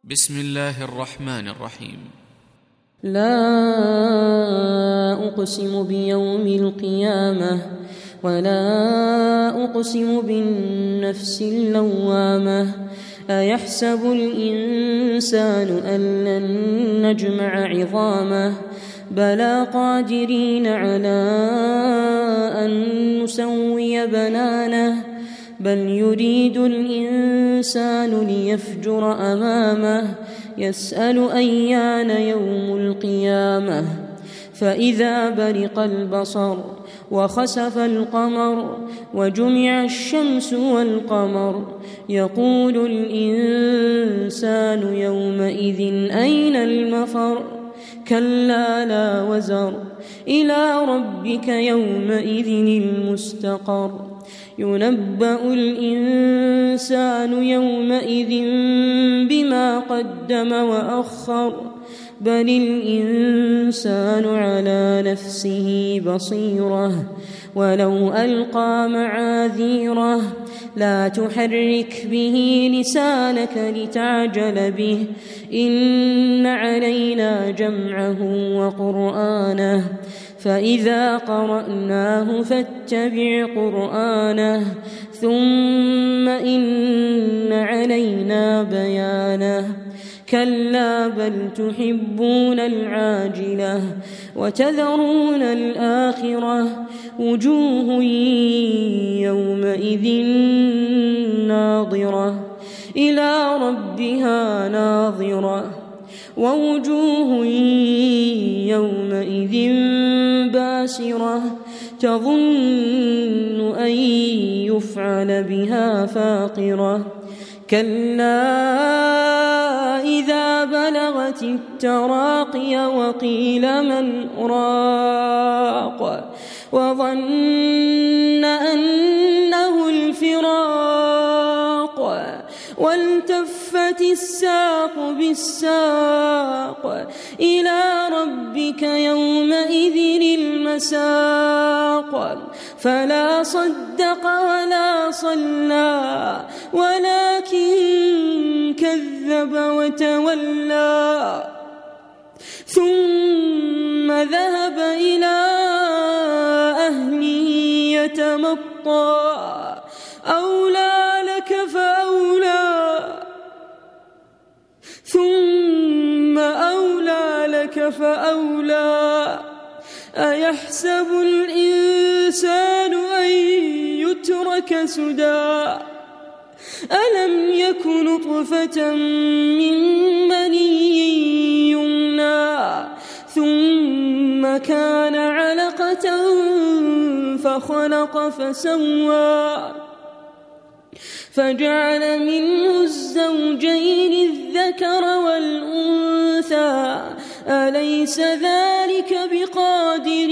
بسم الله الرحمن الرحيم. لا أقسم بيوم القيامة ولا أقسم بالنفس اللوامة أيحسب الإنسان أن لن نجمع عظامه بلى قادرين على أن نسوي بنانه بل يريد الإنسان ليفجر أمامه يسأل أيان يوم القيامة فإذا برق البصر وخسف القمر وجمع الشمس والقمر يقول الإنسان يومئذ أين المفر كلا لا وزر إلى ربك يومئذ المستقر ينبأ الإنسان يومئذ بما قدم وأخر بل الإنسان على نفسه بصيرة ولو ألقى معاذيره لا تحرك به لسانك لتعجل به إن علينا جمعه وقرآنه فإذا قرأناه فاتبع قرآنه ثم إن علينا بيانه كلا بل تحبون العاجلة وتذرون الآخرة وجوه يومئذ ناظرة إلى ربها ناظرة ووجوه يومئذ باسرة تظن أن يفعل بها فاقرة كلا إذا بلغت التراقي وقيل من راق وظن أنه الفراق والتفت الساق بالساق إلى ربك يومئذ المساق فلا صدق ولا صلى ولكن كذب وتولى ثم ذهب إلى أهله يتمطى أولى لك فأولى ثم أولى لك فأولى أيحسب الإنسان أن يترك سدى ألم يك نطفة من مني يمنى ثم كان علقة فخلق فسوى فجعل منه الزوجين الذكر والأنثى أليس ذلك بقادر